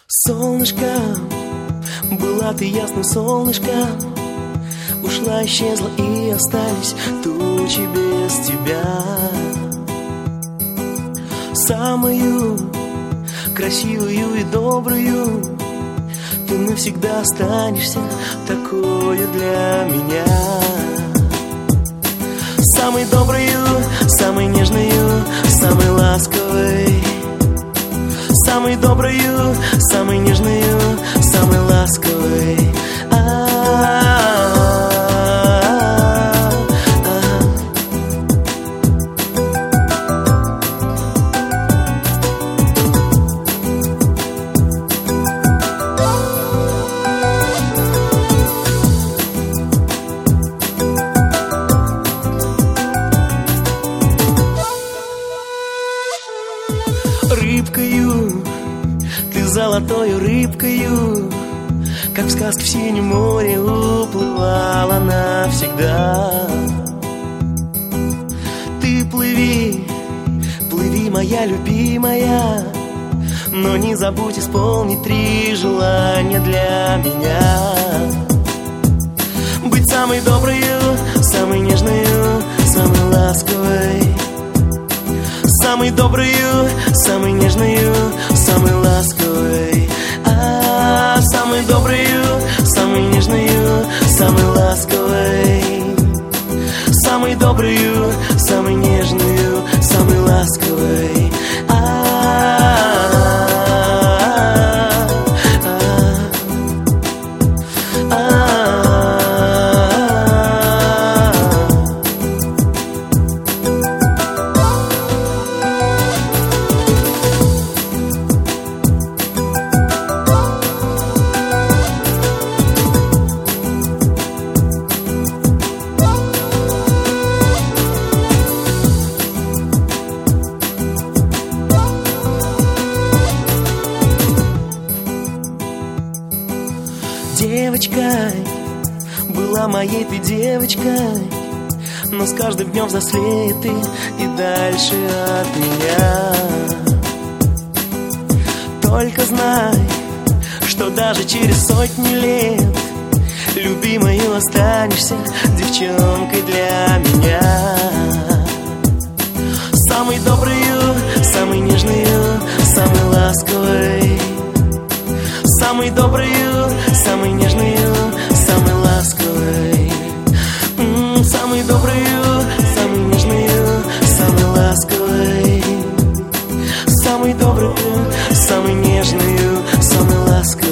Солнышко, была ты ясным солнышком, ушла, исчезла и остались тучи без тебя. Самую красивую и добрую ты навсегда останешься такою для меня. Самой доброю, самой нежною, самой ласковой. Самой доброю, самой нежною, самой ласковой. Рыбкою, ты золотою рыбкою, как в сказке в синем море уплывала навсегда. Ты плыви, плыви, моя любимая, но не забудь исполнить 3 желания для меня. Быть самой доброю, самой нежною, самой ласковой. Самой доброю, самой нежною, самой ласковой. Самой доброю, самой нежною, самой ласковой. Самой доброю, самой нежною, самой ласковой. Девочкой, была моей ты девочкой, но с каждым днем взрослеет ты и дальше от меня. Только знай, что даже через сотни лет любимою останешься девчонкой для меня. Самой доброю, самой нежною, самой ласковой. Самой доброю, самой нежною, самой ласковой. Самой доброю, самой нежною, самой ласковой. Самой доброю, самой нежною, самой ласковой.